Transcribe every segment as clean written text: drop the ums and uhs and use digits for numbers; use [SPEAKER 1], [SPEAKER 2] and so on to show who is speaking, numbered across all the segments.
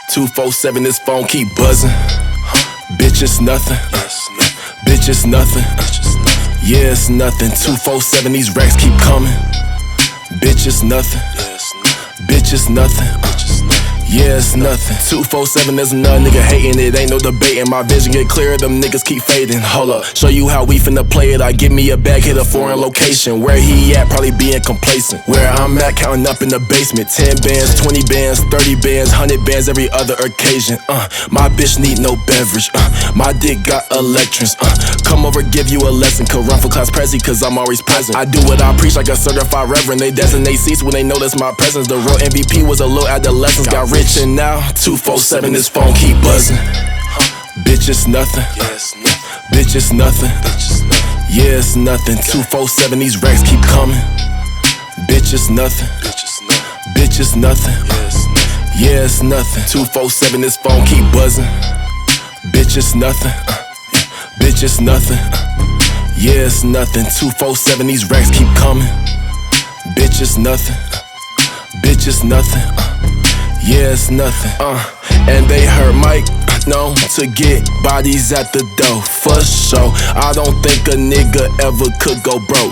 [SPEAKER 1] 247, this phone keep buzzing. Bitch, it's nothing. Bitch, it's nothing. Yeah, it's nothing. 247, these racks keep coming. Bitch, it's nothing. Bitch, it's nothing. Yeah, it's nothing. 247, there's another nigga hating it. Ain't no debating. My vision get clearer, them niggas keep fading. Hold up, show you how we finna play it. I give me a bag, hit a foreign location. Where he at, probably being complacent. Where I'm at, counting up in the basement. 10 bands, 20 bands, 30 bands, 100 bands every other occasion. My bitch need no beverage. My dick got electrons. Come over, give you a lesson. Could run for class prezi, cause I'm always present. I do what I preach like a certified reverend. They designate seats when they notice my presence. The real MVP was a little adolescence. Got rich and now 247, this phone keep buzzing. Bitch, it's nothing. Bitch, it's nothing. Yeah, it's nothing. 247, these racks keep coming. Bitch, it's nothing. Bitch, it's nothing. Yeah, it's nothing. 247, this phone keep buzzing. Bitch, it's nothing. Bitch, it's nothing. Yeah, it's nothing. 247, these racks keep coming. Bitch, it's nothing. Bitch, it's nothing. Yeah, it's nothing. And they heard Mike known to get bodies at the door, for sure. I don't think a nigga ever could go broke.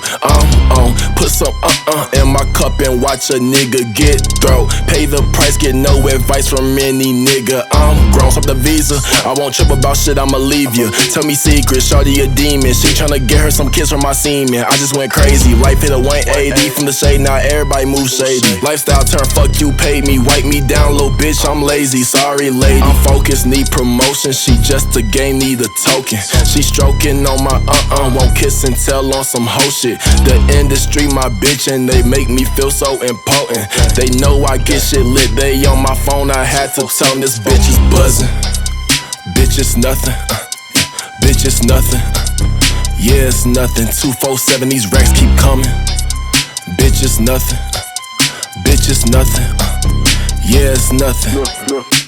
[SPEAKER 1] Put some in my cup and watch a nigga get throw. Pay the price, get no advice from any nigga. I'm grown, swap the visa. I won't trip about shit, I'ma leave you. Tell me secrets, shawty a demon. She tryna get her some kids from my semen. I just went crazy, life hit a 180 from the shade, now everybody move shady. Lifestyle turn fuck you, paid me, wipe me down, little bitch, I'm lazy. Sorry lady, I'm focused, need promotion. She just a game, need a token. She stroking on my won't kiss and tell on some hoe shit. The industry my bitch and they make me feel so important. They know I get shit lit, they on my phone, I had to tell them this bitch is buzzing. Bitch, it's nothing. Bitch, it's nothing. Yeah, it's nothing. 247, these racks keep coming. Bitch, it's nothing. Bitch, it's nothing. Yeah, it's nothing.